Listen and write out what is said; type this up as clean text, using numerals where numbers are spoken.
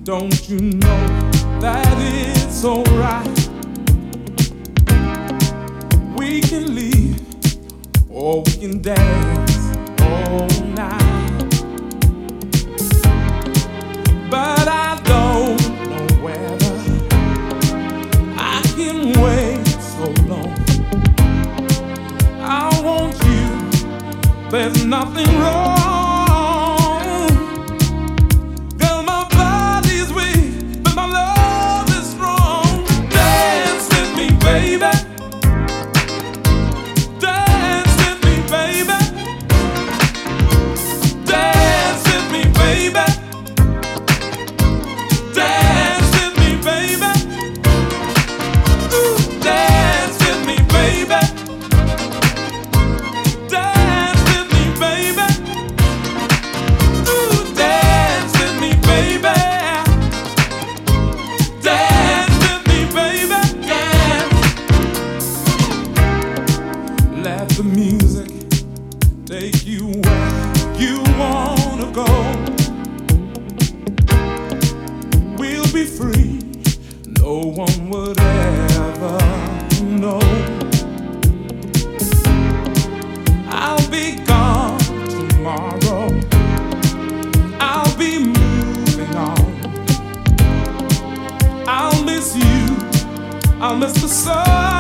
Don't you know that it's alright? We can leave or we can dance all night. But I don't know whether I can wait so long. I want you, there's nothing wrong. Let the music take you where you wanna go. We'll be free, no one would ever know. I'll be gone tomorrow, I'll be moving on. I'll miss you, I'll miss the sun.